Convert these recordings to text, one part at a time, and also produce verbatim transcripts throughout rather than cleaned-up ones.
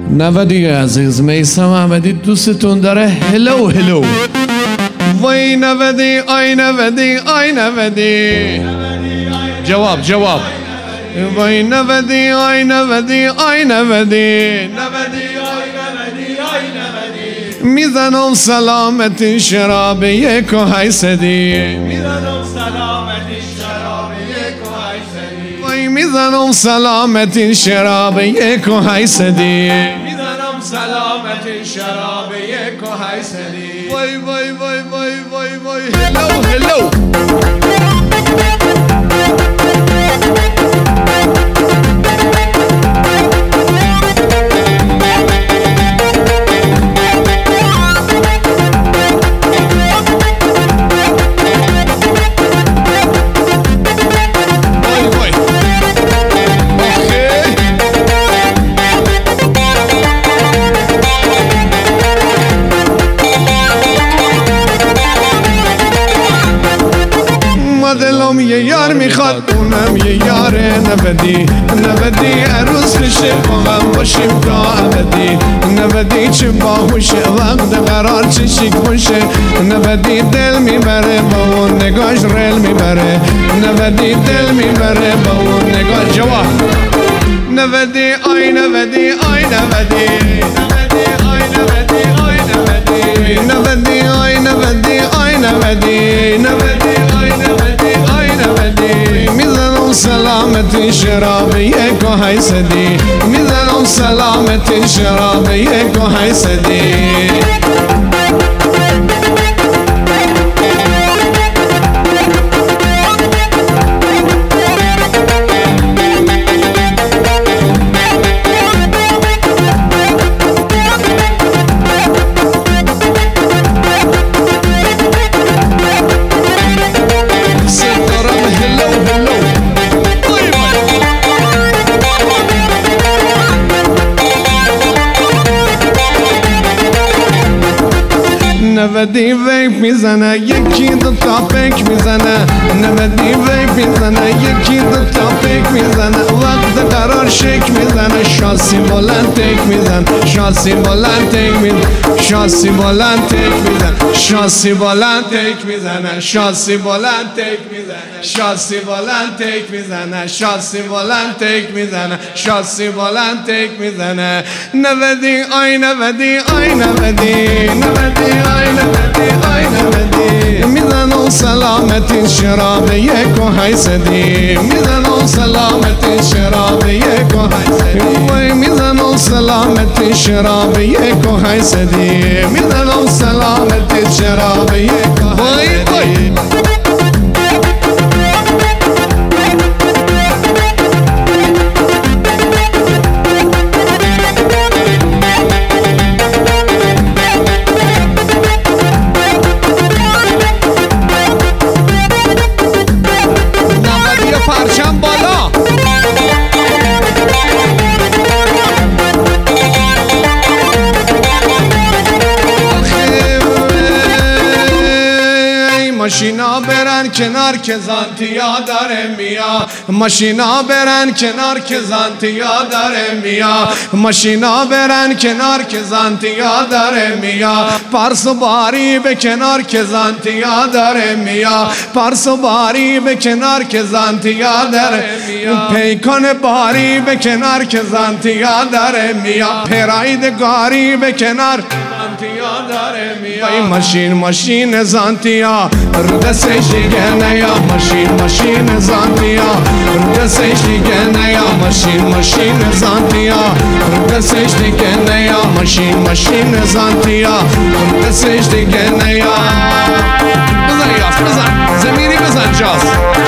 نودی عزیز میثم احمدی دوستتون داره. هلو هلو وای نودی آی نودی آی نودی جواب جواب وای نودی آی نودی آی نودی میزنم سلامتی شراب یک و حیثدی میزنم سلامتی شراب یک و حیثدی وای میزنم سلامتی شراب یک و حیثدی میزنم سلامتی شراب یک و حیثدی وای وای وای وای وای وای هلو هلو دلم یه یار میخواد اونم یه یار نودی نودی عروس بشه با هم باشیم تا ابدی نودی چه باهوشه وقت قرار چه شیک باشه نودی دل میبره با اون نگاش رل میبره نودی دل میبره با اون نگاش جواب نودی آی نودی آی نودی نودی آی نودی آی نودی نودی آی نودی آی نودی نودی آی نودی آی نودی میزنم سلامتی شراب یک و حیثدی میزنم سلامتی شراب یک و حیثدی نودی ویپ میزنه یکی دو تا پیک میزنه نودی ویپ میزنه یکی دو تا پیک میزنه وقت قرار شک میزنه شاسی بلند تک میزن شاسی بلند تک میزن شاسی بلند تک میزن شاسی بلند تک میزنه شاسی بلند تک میزنه شاسی بلند تک میزنه شاسی بلند تک میزنه شاسی بلند تک میزنه نودی آی نودی آی نودی نودی آی نودی آی نودی میزنم سلامتی شراب یک و حیثدی میزنم سلامتی شراب یک و حیثدی وای میزنم سلامتی شراب یک و حیثدی میزنم سلامتی شراب یک و حیثدی پرچم بالا ماشینا برن کنار که زانتیا داره میا ماشینا برن کنار که زانتیا داره میا ماشینا برن کنار که زانتیا داره میا پرس و باری به کنار که زانتیا داره میا پرس و باری به کنار که زانتیا داره میا پیکان باری به کنار که زانتیا داره میا پرایدگاری به کنار زانتیا داره میا ماشین ماشین زانتیا رو دستش دیگه نیا ماشین ماشین زانتیا رو دستش دیگه نیا ماشین ماشین زانتیا رو دستش دیگه نیا ماشین ماشین زانتیا رو دستش دیگه نیا بزن یاس بزن زمینی بزن جاس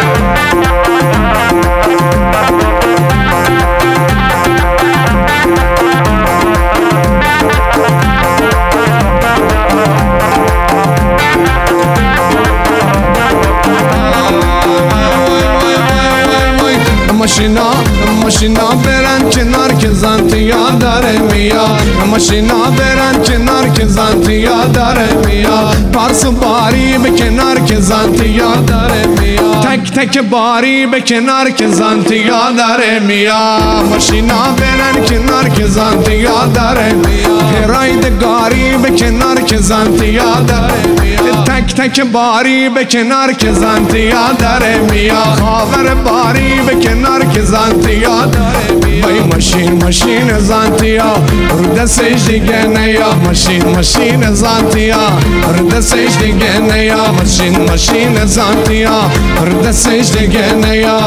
ماشینا ماشینا برن کنار که زانتیا داره میا ماشینا برن کنار که زانتیا داره میا پرس باری به کنار که زانتیا داره میا تک تک باری به کنار که زانتیا داره میا ماشینا برن کنار که زانتیا داره میاد رایدگاری به کنار که زانتیا داره میاد تک تک باری به کنار که زانتیا داره میاد خاور باری به کنار که زانتیا داره میاد بای ماشین ماشین زانتیا رو دستش دیگه نیا ماشین ماشین زانتیا رو دستش دیگه نیا ماشین ماشین زانتیا رو دستش دیگه نیا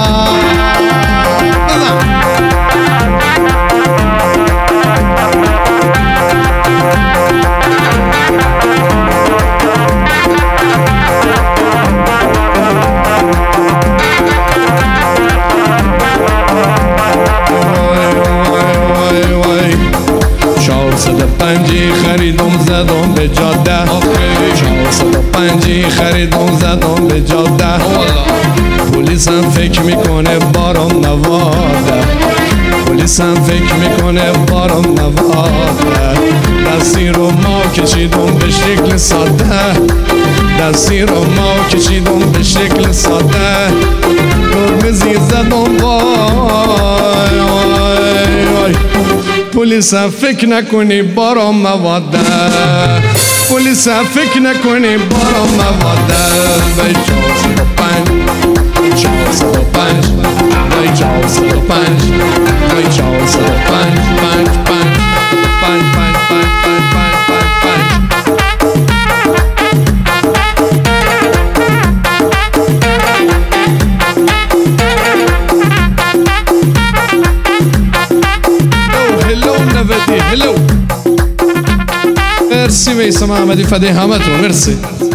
پنجی خریدم زدم به جاده چهارصد و پنجی خریدم زدم به جاده پلیس هم فکر میکنه بارم نواده پلیس هم فکر میکنه بارم نواده دستی رو ما کشیدم به شکل ساده دستی رو ما کشیدم به شکل ساده گرمزی زدم وای وای وای پلیس فکر نکنی بارم مواده پلیس فکر نکنی بارم مواده بای چهارصد و پنج چهارصد و پنج بای چهارصد و پنج بای چهارصد و پنج پنج پنج پنج پنج پنج پنج پنج پنج هلو مرسی میسم احمدی فدای همتون مرسی